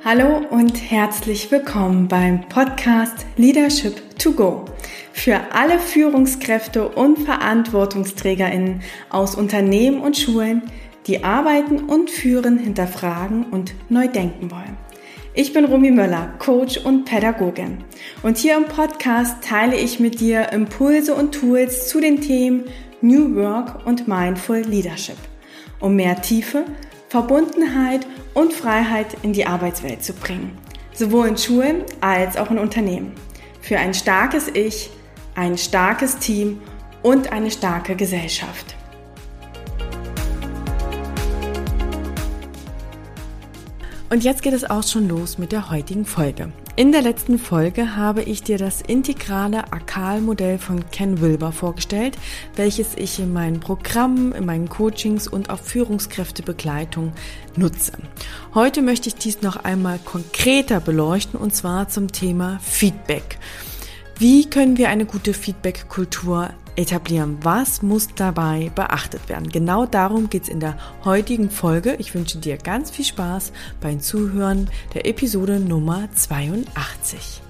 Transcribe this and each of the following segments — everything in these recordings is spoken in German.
Hallo und herzlich willkommen beim Podcast Leadership to Go für alle Führungskräfte und VerantwortungsträgerInnen aus Unternehmen und Schulen, die Arbeiten und Führen hinterfragen und neu denken wollen. Ich bin Romy Möller, Coach und Pädagogin, und hier im Podcast teile ich mit dir Impulse und Tools zu den Themen New Work und Mindful Leadership, um mehr Tiefe, Verbundenheit und Freiheit in die Arbeitswelt zu bringen, sowohl in Schulen als auch in Unternehmen. Für ein starkes Ich, ein starkes Team und eine starke Gesellschaft. Und jetzt geht es auch schon los mit der heutigen Folge. In der letzten Folge habe ich dir das integrale ACAL-Modell von Ken Wilber vorgestellt, welches ich in meinen Programmen, in meinen Coachings und auch Führungskräftebegleitung nutze. Heute möchte ich dies noch einmal konkreter beleuchten, und zwar zum Thema Feedback. Wie können wir eine gute Feedback-Kultur etablieren? Was muss dabei beachtet werden? Genau darum geht es in der heutigen Folge. Ich wünsche dir ganz viel Spaß beim Zuhören der Episode Nummer 82.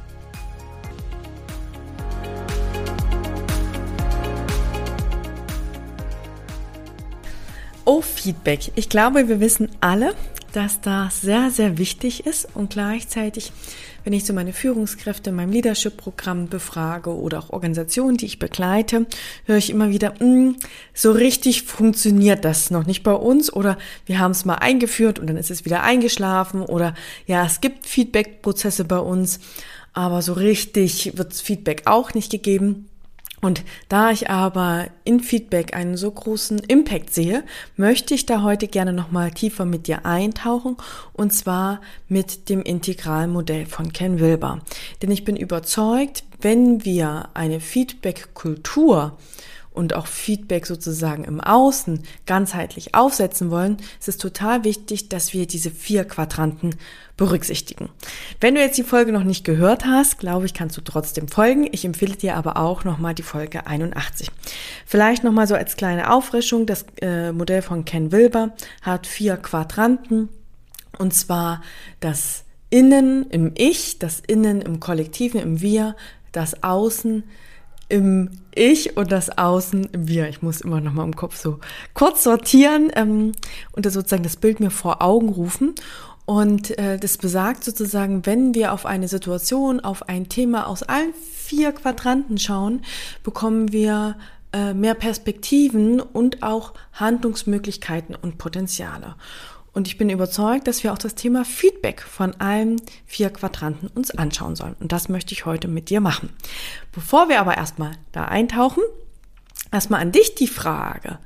Oh, Feedback. Ich glaube, wir wissen alle, dass das sehr, sehr wichtig ist, und gleichzeitig, wenn ich so meine Führungskräfte in meinem Leadership-Programm befrage oder auch Organisationen, die ich begleite, höre ich immer wieder, so richtig funktioniert das noch nicht bei uns, oder wir haben es mal eingeführt und dann ist es wieder eingeschlafen, oder ja, es gibt Feedback-Prozesse bei uns, aber so richtig wird Feedback auch nicht gegeben. Und da ich aber in Feedback einen so großen Impact sehe, möchte ich da heute gerne nochmal tiefer mit dir eintauchen, und zwar mit dem Integralmodell von Ken Wilber. Denn ich bin überzeugt, wenn wir eine Feedback-Kultur und auch Feedback sozusagen im Außen ganzheitlich aufsetzen wollen, ist es total wichtig, dass wir diese 4 Quadranten berücksichtigen. Wenn du jetzt die Folge noch nicht gehört hast, glaube ich, kannst du trotzdem folgen. Ich empfehle dir aber auch nochmal die Folge 81. Vielleicht nochmal so als kleine Auffrischung: Das Modell von Ken Wilber hat 4 Quadranten, und zwar das Innen im Ich, das Innen im Kollektiven, im Wir, das Außen im Ich und das Außen im Wir. Ich muss immer noch mal im Kopf so kurz sortieren und das sozusagen das Bild mir vor Augen rufen. Und das besagt sozusagen, wenn wir auf eine Situation, auf ein Thema aus allen 4 Quadranten schauen, bekommen wir mehr Perspektiven und auch Handlungsmöglichkeiten und Potenziale. Und ich bin überzeugt, dass wir auch das Thema Feedback von allen 4 Quadranten uns anschauen sollen. Und das möchte ich heute mit dir machen. Bevor wir aber erstmal da eintauchen, erstmal an dich die Frage: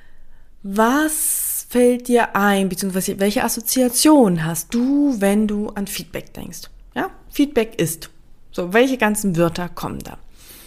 Was fällt dir ein, beziehungsweise welche Assoziation hast du, wenn du an Feedback denkst? Ja, Feedback ist. So, welche ganzen Wörter kommen da?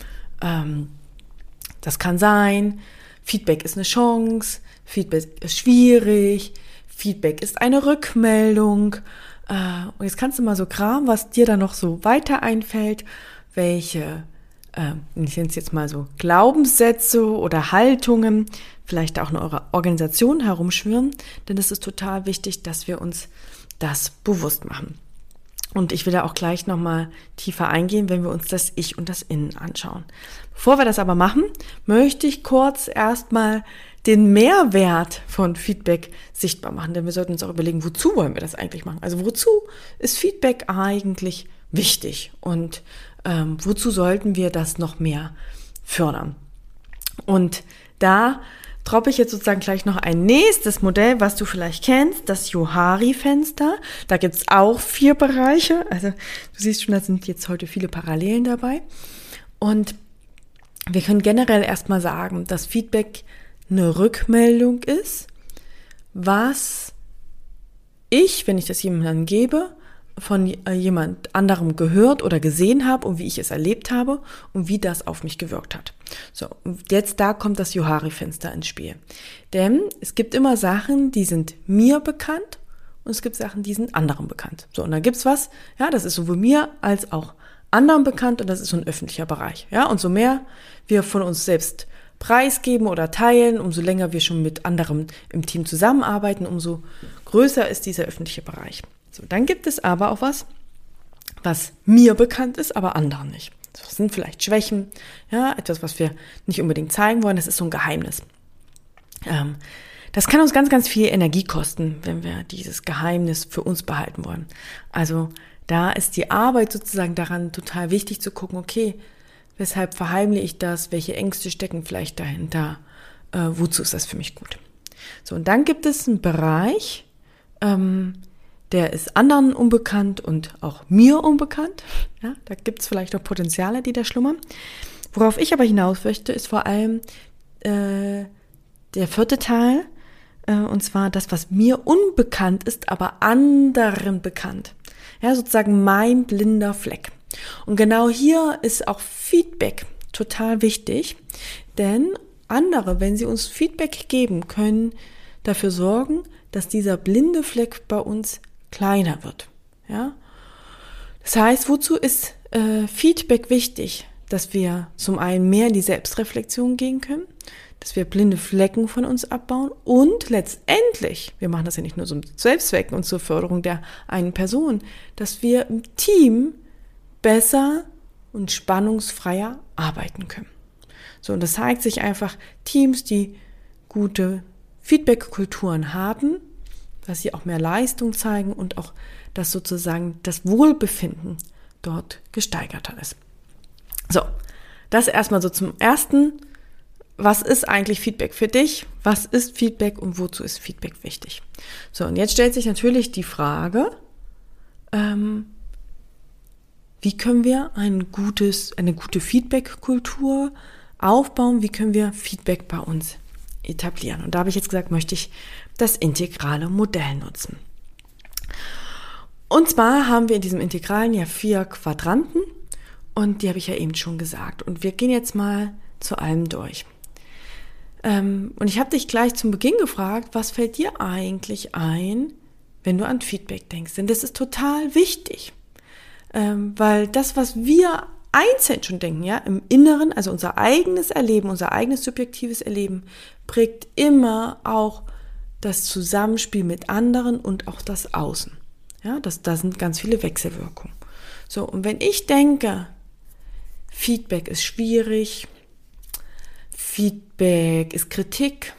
Das kann sein, Feedback ist eine Chance, Feedback ist schwierig, Feedback ist eine Rückmeldung. Und jetzt kannst du mal so kramen, was dir da noch so weiter einfällt, welche, ich nenne es jetzt mal so Glaubenssätze oder Haltungen, vielleicht auch in eurer Organisation herumschwirren, denn es ist total wichtig, dass wir uns das bewusst machen. Und ich will da auch gleich nochmal tiefer eingehen, wenn wir uns das Ich und das Innen anschauen. Bevor wir das aber machen, möchte ich kurz erstmal den Mehrwert von Feedback sichtbar machen, denn wir sollten uns auch überlegen, wozu wollen wir das eigentlich machen? Also wozu ist Feedback eigentlich wichtig, und wozu sollten wir das noch mehr fördern? Und da droppe ich jetzt sozusagen gleich noch ein nächstes Modell, was du vielleicht kennst, das Johari-Fenster. Da gibt's auch 4 Bereiche. Also du siehst schon, da sind jetzt heute viele Parallelen dabei. Und wir können generell erstmal sagen, dass Feedback eine Rückmeldung ist, was ich, wenn ich das jemandem gebe, von jemand anderem gehört oder gesehen habe und wie ich es erlebt habe und wie das auf mich gewirkt hat. So, und jetzt da kommt das Johari-Fenster ins Spiel. Denn es gibt immer Sachen, die sind mir bekannt, und es gibt Sachen, die sind anderen bekannt. So, und da gibt's was, ja, das ist sowohl mir als auch anderen bekannt, und das ist so ein öffentlicher Bereich. Ja, und so mehr wir von uns selbst preisgeben oder teilen, umso länger wir schon mit anderen im Team zusammenarbeiten, umso größer ist dieser öffentliche Bereich. So, dann gibt es aber auch was mir bekannt ist, aber anderen nicht. Das sind vielleicht Schwächen, ja, etwas, was wir nicht unbedingt zeigen wollen, das ist so ein Geheimnis. Das kann uns ganz, ganz viel Energie kosten, wenn wir dieses Geheimnis für uns behalten wollen. Also da ist die Arbeit sozusagen daran total wichtig zu gucken, okay, weshalb verheimliche ich das, welche Ängste stecken vielleicht dahinter, wozu ist das für mich gut. So, und dann gibt es einen Bereich, der ist anderen unbekannt und auch mir unbekannt. Ja, da gibt es vielleicht auch Potenziale, die da schlummern. Worauf ich aber hinaus möchte, ist vor allem der vierte Teil, und zwar das, was mir unbekannt ist, aber anderen bekannt. Ja, sozusagen mein blinder Fleck. Und genau hier ist auch Feedback total wichtig, denn andere, wenn sie uns Feedback geben, können dafür sorgen, dass dieser blinde Fleck bei uns kleiner wird. Ja? Das heißt, wozu ist Feedback wichtig? Dass wir zum einen mehr in die Selbstreflexion gehen können, dass wir blinde Flecken von uns abbauen und letztendlich, wir machen das ja nicht nur zum Selbstzweck und zur Förderung der einen Person, dass wir im Team besser und spannungsfreier arbeiten können. So, und das zeigt sich einfach, Teams, die gute Feedback-Kulturen haben, dass sie auch mehr Leistung zeigen und auch, dass sozusagen das Wohlbefinden dort gesteigerter ist. So, das erstmal so zum Ersten. Was ist eigentlich Feedback für dich? Was ist Feedback und wozu ist Feedback wichtig? So, und jetzt stellt sich natürlich die Frage, wie können wir eine gute Feedback-Kultur aufbauen? Wie können wir Feedback bei uns etablieren? Und da habe ich jetzt gesagt, möchte ich das integrale Modell nutzen. Und zwar haben wir in diesem Integralen ja 4 Quadranten und die habe ich ja eben schon gesagt. Und wir gehen jetzt mal zu allem durch. Und ich habe dich gleich zum Beginn gefragt, was fällt dir eigentlich ein, wenn du an Feedback denkst? Denn das ist total wichtig, weil das, was wir einzeln schon denken, ja, im Inneren, also unser eigenes Erleben, unser eigenes subjektives Erleben, prägt immer auch das Zusammenspiel mit anderen und auch das Außen. Ja, da sind ganz viele Wechselwirkungen. So, und wenn ich denke, Feedback ist schwierig, Feedback ist Kritik,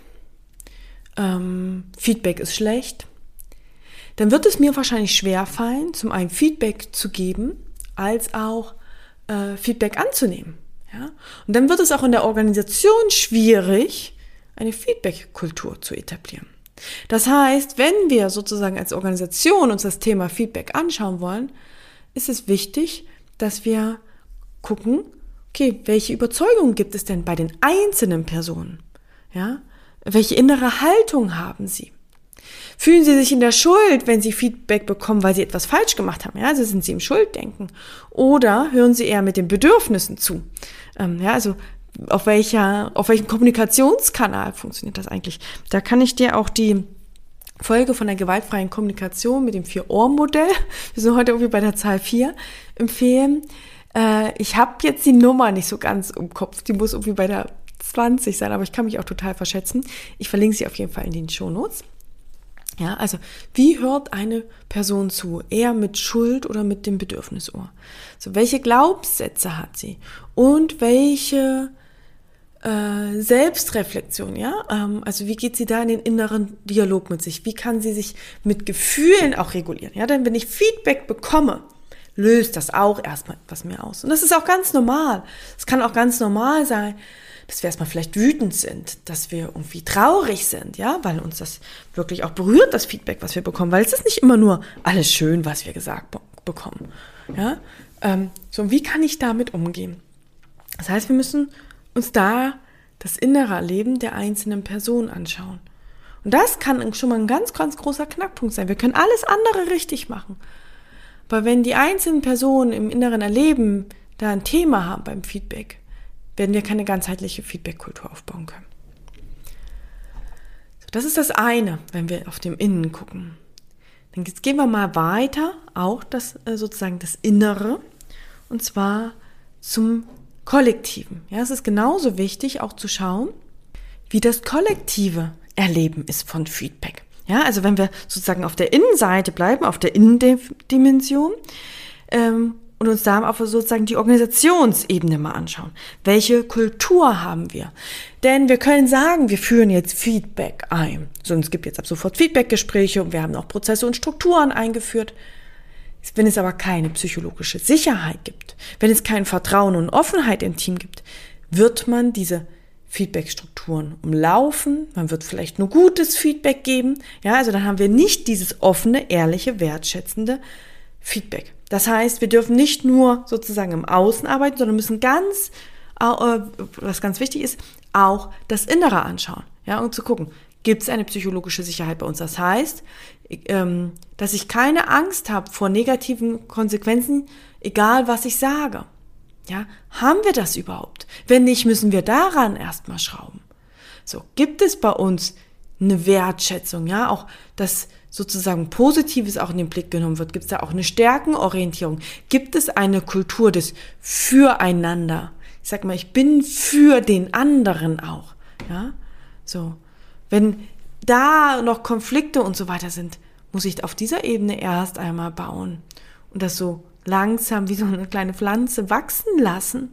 Feedback ist schlecht, dann wird es mir wahrscheinlich schwerfallen, zum einen Feedback zu geben, als auch Feedback anzunehmen. Ja? Und dann wird es auch in der Organisation schwierig, eine Feedback-Kultur zu etablieren. Das heißt, wenn wir sozusagen als Organisation uns das Thema Feedback anschauen wollen, ist es wichtig, dass wir gucken, okay, welche Überzeugungen gibt es denn bei den einzelnen Personen? Ja? Welche innere Haltung haben sie? Fühlen sie sich in der Schuld, wenn sie Feedback bekommen, weil sie etwas falsch gemacht haben? Ja, also sind sie im Schulddenken? Oder hören sie eher mit den Bedürfnissen zu? Ja, also auf welchem Kommunikationskanal funktioniert das eigentlich? Da kann ich dir auch die Folge von der gewaltfreien Kommunikation mit dem 4-Ohr-Modell, wir sind heute irgendwie bei der Zahl 4, empfehlen. Ich habe jetzt die Nummer nicht so ganz im Kopf, die muss irgendwie bei der 20 sein, aber ich kann mich auch total verschätzen. Ich verlinke sie auf jeden Fall in den Shownotes. Ja, also wie hört eine Person zu? Eher mit Schuld oder mit dem Bedürfnisohr? So, welche Glaubenssätze hat sie? Und welche Selbstreflexion, ja? Also wie geht sie da in den inneren Dialog mit sich? Wie kann sie sich mit Gefühlen auch regulieren? Ja, denn wenn ich Feedback bekomme, löst das auch erstmal etwas mehr aus. Und das ist auch ganz normal. Es kann auch ganz normal sein, dass wir erstmal vielleicht wütend sind, dass wir irgendwie traurig sind, ja, weil uns das wirklich auch berührt, das Feedback, was wir bekommen, weil es ist nicht immer nur alles schön, was wir gesagt bekommen, ja. So, und wie kann ich damit umgehen? Das heißt, wir müssen uns da das innere Leben der einzelnen Person anschauen. Und das kann schon mal ein ganz, ganz großer Knackpunkt sein. Wir können alles andere richtig machen. Aber wenn die einzelnen Personen im inneren Erleben da ein Thema haben beim Feedback, werden wir keine ganzheitliche Feedback-Kultur aufbauen können. So, das ist das eine, wenn wir auf dem Innen gucken. Dann gehen wir mal weiter, auch das sozusagen das Innere, und zwar zum Kollektiven. Ja, es ist genauso wichtig, auch zu schauen, wie das kollektive Erleben ist von Feedback. Ja, also wenn wir sozusagen auf der Innenseite bleiben, auf der Innendimension, und uns da auf sozusagen die Organisationsebene mal anschauen. Welche Kultur haben wir? Denn wir können sagen, wir führen jetzt Feedback ein. So, und es gibt jetzt ab sofort Feedbackgespräche und wir haben auch Prozesse und Strukturen eingeführt. Wenn es aber keine psychologische Sicherheit gibt, wenn es kein Vertrauen und Offenheit im Team gibt, wird man diese Feedbackstrukturen umlaufen, man wird vielleicht nur gutes Feedback geben, ja, also dann haben wir nicht dieses offene, ehrliche, wertschätzende Feedback. Das heißt, wir dürfen nicht nur sozusagen im Außen arbeiten, sondern müssen was ganz wichtig ist, auch das Innere anschauen, ja, und zu gucken, gibt es eine psychologische Sicherheit bei uns? Das heißt, dass ich keine Angst habe vor negativen Konsequenzen, egal was ich sage. Ja, haben wir das überhaupt? Wenn nicht, müssen wir daran erstmal schrauben. So, gibt es bei uns eine Wertschätzung, ja, auch dass sozusagen Positives auch in den Blick genommen wird? Gibt es da auch eine Stärkenorientierung? Gibt es eine Kultur des Füreinander? Ich sag mal, ich bin für den anderen auch, ja, so. Wenn da noch Konflikte und so weiter sind, muss ich auf dieser Ebene erst einmal bauen und das so langsam wie so eine kleine Pflanze wachsen lassen,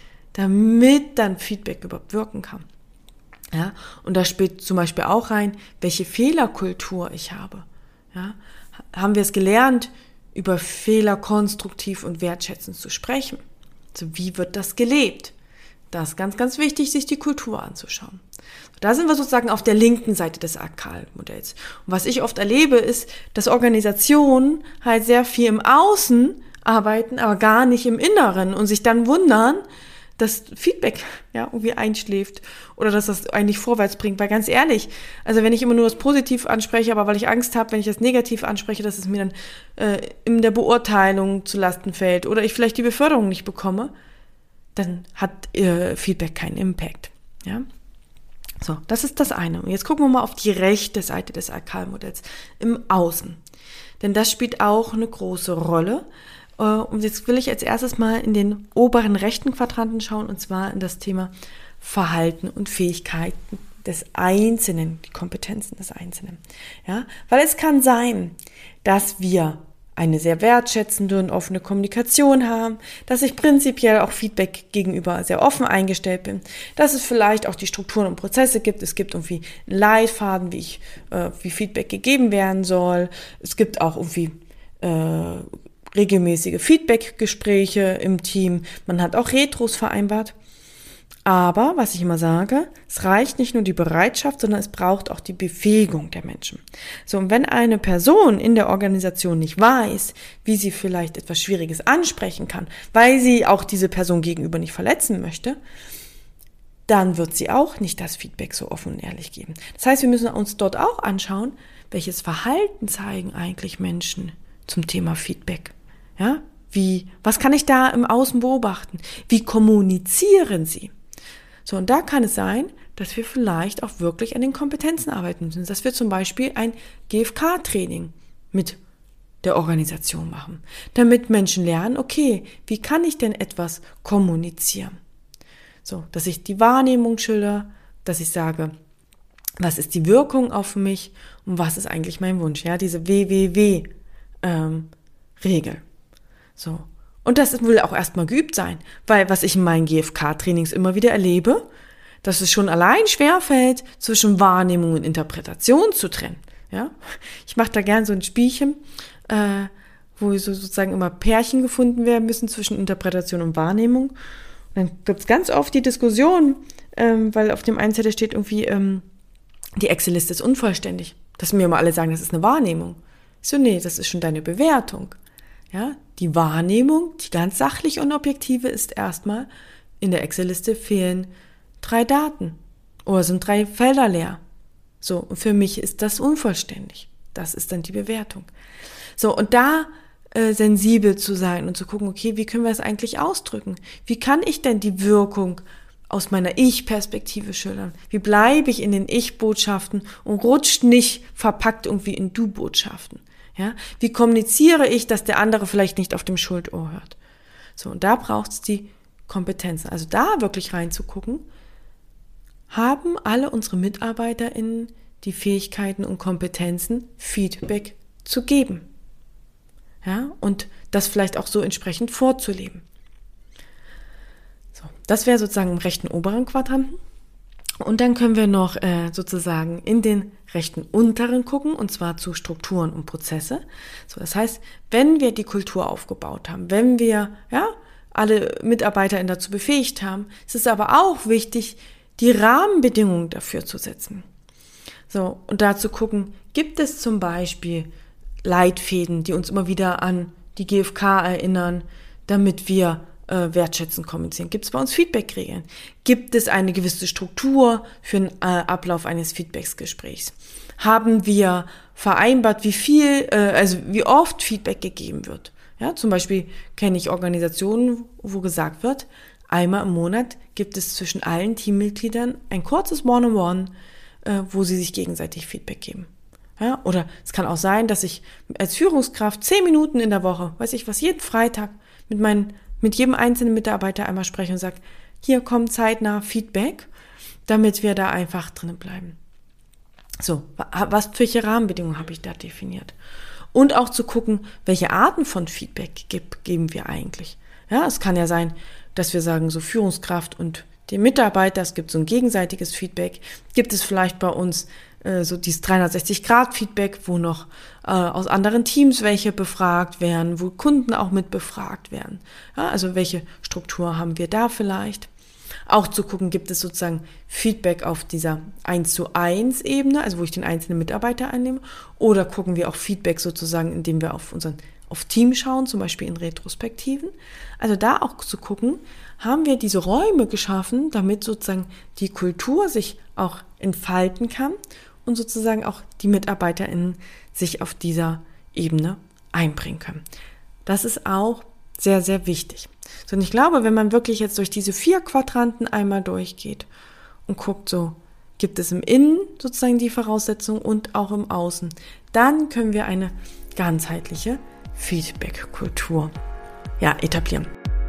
damit dann Feedback überhaupt wirken kann. Ja, und da spielt zum Beispiel auch rein, welche Fehlerkultur ich habe. Ja, haben wir es gelernt, über Fehler konstruktiv und wertschätzend zu sprechen? Also wie wird das gelebt? Das ist ganz, ganz wichtig, sich die Kultur anzuschauen. Da sind wir sozusagen auf der linken Seite des Akal-Modells. Und was ich oft erlebe, ist, dass Organisationen halt sehr viel im Außen arbeiten, aber gar nicht im Inneren und sich dann wundern, dass Feedback ja irgendwie einschläft oder dass das eigentlich vorwärts bringt. Weil ganz ehrlich, also wenn ich immer nur das Positiv anspreche, aber weil ich Angst habe, wenn ich das Negativ anspreche, dass es mir dann in der Beurteilung zu Lasten fällt oder ich vielleicht die Beförderung nicht bekomme, dann hat Feedback keinen Impact. Ja? So, das ist das eine. Und jetzt gucken wir mal auf die rechte Seite des Akal-Modells, im Außen. Denn das spielt auch eine große Rolle. Und jetzt will ich als erstes mal in den oberen rechten Quadranten schauen, und zwar in das Thema Verhalten und Fähigkeiten des Einzelnen, die Kompetenzen des Einzelnen. Ja, weil es kann sein, dass wir eine sehr wertschätzende und offene Kommunikation haben, dass ich prinzipiell auch Feedback gegenüber sehr offen eingestellt bin, dass es vielleicht auch die Strukturen und Prozesse gibt. Es gibt irgendwie einen Leitfaden, wie Feedback gegeben werden soll. Es gibt auch irgendwie regelmäßige Feedback-Gespräche im Team. Man hat auch Retros vereinbart. Aber, was ich immer sage, es reicht nicht nur die Bereitschaft, sondern es braucht auch die Befähigung der Menschen. So, und wenn eine Person in der Organisation nicht weiß, wie sie vielleicht etwas Schwieriges ansprechen kann, weil sie auch diese Person gegenüber nicht verletzen möchte, dann wird sie auch nicht das Feedback so offen und ehrlich geben. Das heißt, wir müssen uns dort auch anschauen, welches Verhalten zeigen eigentlich Menschen zum Thema Feedback. Ja? Was kann ich da im Außen beobachten? Wie kommunizieren sie? So, und da kann es sein, dass wir vielleicht auch wirklich an den Kompetenzen arbeiten müssen, dass wir zum Beispiel ein GFK-Training mit der Organisation machen, damit Menschen lernen, okay, wie kann ich denn etwas kommunizieren? So, dass ich die Wahrnehmung schilder, dass ich sage, was ist die Wirkung auf mich und was ist eigentlich mein Wunsch? Ja, diese WWW-Regel. So. Und das will auch erstmal geübt sein, weil was ich in meinen GFK-Trainings immer wieder erlebe, dass es schon allein schwerfällt, zwischen Wahrnehmung und Interpretation zu trennen. Ja? Ich mache da gern so ein Spielchen, wo so sozusagen immer Pärchen gefunden werden müssen zwischen Interpretation und Wahrnehmung. Und dann gibt es ganz oft die Diskussion, weil auf dem einen Zettel steht irgendwie, die Excel-Liste ist unvollständig. Dass mir immer alle sagen, das ist eine Wahrnehmung. Ich so, nee, das ist schon deine Bewertung. Ja, die Wahrnehmung, die ganz sachliche und objektive ist erstmal, in der Excel-Liste fehlen 3 Daten oder sind 3 Felder leer. So, und für mich ist das unvollständig. Das ist dann die Bewertung. So, und da sensibel zu sein und zu gucken, okay, wie können wir das eigentlich ausdrücken? Wie kann ich denn die Wirkung aus meiner Ich-Perspektive schildern? Wie bleibe ich in den Ich-Botschaften und rutscht nicht verpackt irgendwie in Du-Botschaften? Ja, wie kommuniziere ich, dass der andere vielleicht nicht auf dem Schuldohr hört? So, und da braucht es die Kompetenzen. Also da wirklich reinzugucken, haben alle unsere MitarbeiterInnen die Fähigkeiten und Kompetenzen, Feedback zu geben. Ja, und das vielleicht auch so entsprechend vorzuleben. So, das wäre sozusagen im rechten oberen Quadranten. Und dann können wir noch sozusagen in den rechten unteren gucken, und zwar zu Strukturen und Prozesse. So, das heißt, wenn wir die Kultur aufgebaut haben, wenn wir alle MitarbeiterInnen dazu befähigt haben, ist es aber auch wichtig, die Rahmenbedingungen dafür zu setzen. So, und da zu gucken, gibt es zum Beispiel Leitfäden, die uns immer wieder an die GfK erinnern, damit wir wertschätzend kommunizieren? Gibt es bei uns Feedback-Regeln? Gibt es eine gewisse Struktur für den Ablauf eines Feedbacksgesprächs? Haben wir vereinbart, wie oft Feedback gegeben wird? Ja, zum Beispiel kenne ich Organisationen, wo gesagt wird, einmal im Monat gibt es zwischen allen Teammitgliedern ein kurzes One-on-One, wo sie sich gegenseitig Feedback geben. Ja, oder es kann auch sein, dass ich als Führungskraft 10 Minuten in der Woche, jeden Freitag mit jedem einzelnen Mitarbeiter einmal spreche und sage, hier kommt zeitnah Feedback, damit wir da einfach drinnen bleiben. So, welche Rahmenbedingungen habe ich da definiert? Und auch zu gucken, welche Arten von Feedback geben wir eigentlich. Ja, es kann ja sein, dass wir sagen, so Führungskraft und dem Mitarbeiter, es gibt so ein gegenseitiges Feedback. Gibt es vielleicht bei uns so dieses 360-Grad-Feedback, wo noch aus anderen Teams welche befragt werden, wo Kunden auch mit befragt werden. Ja, also welche Struktur haben wir da vielleicht? Auch zu gucken, gibt es sozusagen Feedback auf dieser 1:1 Ebene, also wo ich den einzelnen Mitarbeiter einnehme, oder gucken wir auch Feedback sozusagen, indem wir auf Team schauen, zum Beispiel in Retrospektiven. Also da auch zu gucken, haben wir diese Räume geschaffen, damit sozusagen die Kultur sich auch entfalten kann und sozusagen auch die MitarbeiterInnen sich auf dieser Ebene einbringen können. Das ist auch sehr, sehr wichtig. So, und ich glaube, wenn man wirklich jetzt durch diese 4 Quadranten einmal durchgeht und guckt, so gibt es im Innen sozusagen die Voraussetzungen und auch im Außen, dann können wir eine ganzheitliche Feedback-Kultur etablieren.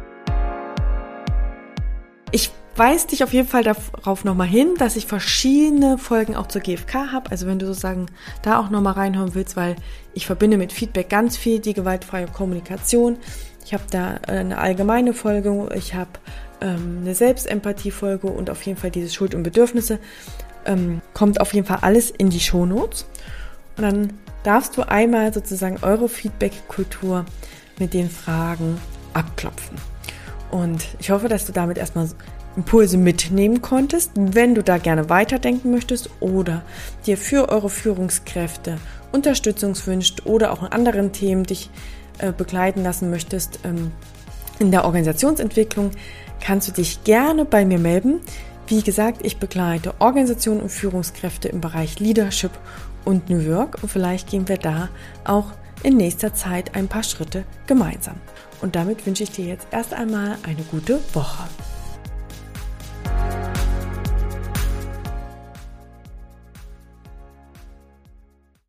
Ich weise dich auf jeden Fall darauf nochmal hin, dass ich verschiedene Folgen auch zur GfK habe. Also wenn du sozusagen da auch nochmal reinhören willst, weil ich verbinde mit Feedback ganz viel die gewaltfreie Kommunikation. Ich habe da eine allgemeine Folge, ich habe eine Selbstempathie-Folge und auf jeden Fall diese Schuld und Bedürfnisse. Kommt auf jeden Fall alles in die Shownotes. Und dann darfst du einmal sozusagen eure Feedback-Kultur mit den Fragen abklopfen. Und ich hoffe, dass du damit erstmal Impulse mitnehmen konntest. Wenn du da gerne weiterdenken möchtest oder dir für eure Führungskräfte Unterstützung wünscht oder auch in anderen Themen dich begleiten lassen möchtest in der Organisationsentwicklung, kannst du dich gerne bei mir melden. Wie gesagt, ich begleite Organisationen und Führungskräfte im Bereich Leadership und New Work und vielleicht gehen wir da auch in nächster Zeit ein paar Schritte gemeinsam. Und damit wünsche ich dir jetzt erst einmal eine gute Woche.